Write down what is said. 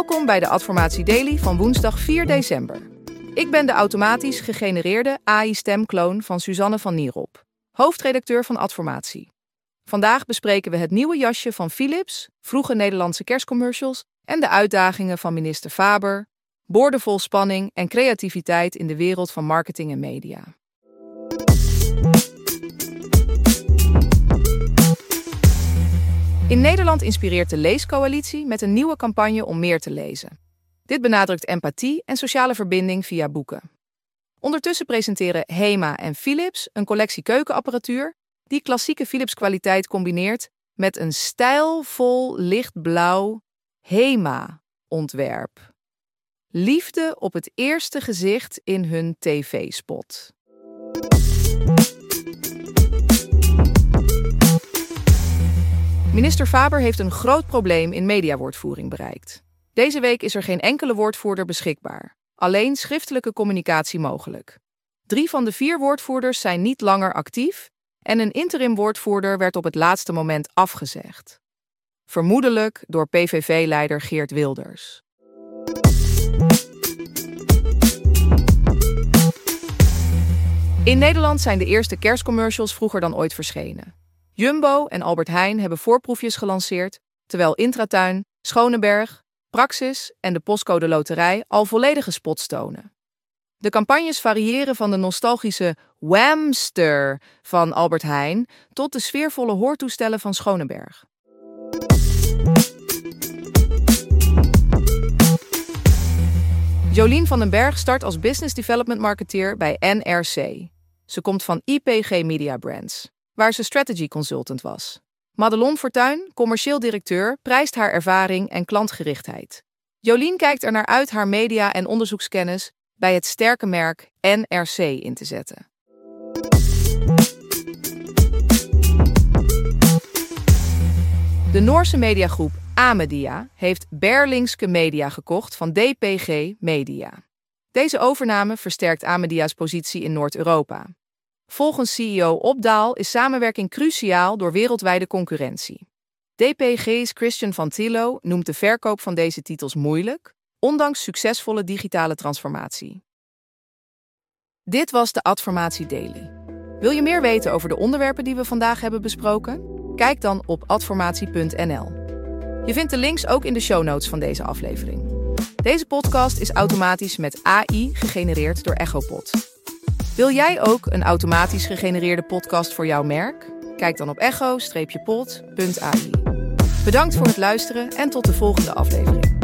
Welkom bij de Adformatie Daily van woensdag 4 december. Ik ben de automatisch gegenereerde AI-stemkloon van Suzanne van Nierop, hoofdredacteur van Adformatie. Vandaag bespreken we het nieuwe jasje van Philips, vroege Nederlandse kerstcommercials en de uitdagingen van minister Faber, boordevol spanning en creativiteit in de wereld van marketing en media. In Nederland inspireert de Leescoalitie met een nieuwe campagne om meer te lezen. Dit benadrukt empathie en sociale verbinding via boeken. Ondertussen presenteren HEMA en Philips een collectie keukenapparatuur die klassieke Philips-kwaliteit combineert met een stijlvol lichtblauw HEMA-ontwerp. Liefde op het eerste gezicht in hun tv-spot. Minister Faber heeft een groot probleem in mediawoordvoering bereikt. Deze week is er geen enkele woordvoerder beschikbaar. Alleen schriftelijke communicatie mogelijk. 3 van de 4 woordvoerders zijn niet langer actief en een interim-woordvoerder werd op het laatste moment afgezegd. Vermoedelijk door PVV-leider Geert Wilders. In Nederland zijn de eerste kerstcommercials vroeger dan ooit verschenen. Jumbo en Albert Heijn hebben voorproefjes gelanceerd, terwijl Intratuin, Schoneberg, Praxis en de Postcode Loterij al volledige spots tonen. De campagnes variëren van de nostalgische Whamster van Albert Heijn tot de sfeervolle hoortoestellen van Schoneberg. Jolien van den Berg start als Business Development Marketeer bij NRC. Ze komt van IPG Media Brands, waar ze strategy consultant was. Madelon Fortuyn, commercieel directeur, prijst haar ervaring en klantgerichtheid. Jolien kijkt er naar uit haar media- en onderzoekskennis bij het sterke merk NRC in te zetten. De Noorse mediagroep Amedia heeft Berlingske Media gekocht van DPG Media. Deze overname versterkt Amedia's positie in Noord-Europa. Volgens CEO Opdaal is samenwerking cruciaal door wereldwijde concurrentie. DPG's Christian van Tillo noemt de verkoop van deze titels moeilijk, ondanks succesvolle digitale transformatie. Dit was de Adformatie Daily. Wil je meer weten over de onderwerpen die we vandaag hebben besproken? Kijk dan op adformatie.nl. Je vindt de links ook in de show notes van deze aflevering. Deze podcast is automatisch met AI gegenereerd door Echopod. Wil jij ook een automatisch gegenereerde podcast voor jouw merk? Kijk dan op echo-pod.ai. Bedankt voor het luisteren en tot de volgende aflevering.